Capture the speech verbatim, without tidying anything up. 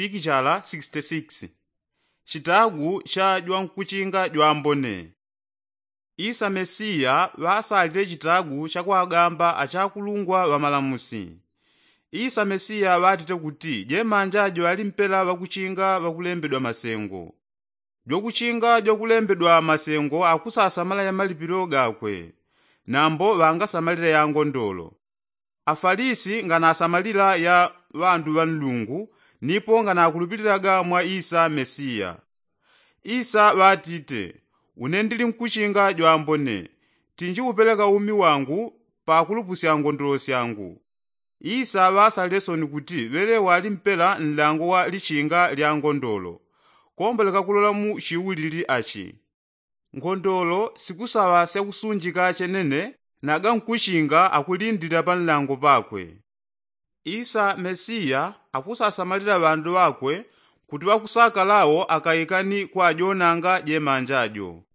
Pikichala sixty-six. Chitagu cha jwankuchinga jwambone. Isa Mesiya wasalire chitagu chakwagamba achakulungwa wamalamusi. Isa Mesiya watite kuti jemanjajo ali mpela wakuchinga wakulembedwa masengo. Jokuchinga jokulembedwa masengo akusasamala ya malipiro gakwe. Nambo wangasamalira ya ngondolo. Afarisi nganasamalira ya wandu wa Mulungu nipo nganakulupiriraga mwa Isa Mesiya. Isa watite, unendili mkuchinga jwambone, tinji upeleka umi wangu pa kulupusya ngondolo syangu. Isa wasaliresoni kuti wele wali mpela nlango wa lichinga lya ngondolo, kombeleka kulola mu chiwulili achi. Ngondolo sikusawa syakusunjika chenene, naga mkuchinga akulindira pa nlango pakwe. Isa Mesiya akusasamalira bandu wakwe kuti wakusaka lawo akayikani kwa jonanga jemanjajo.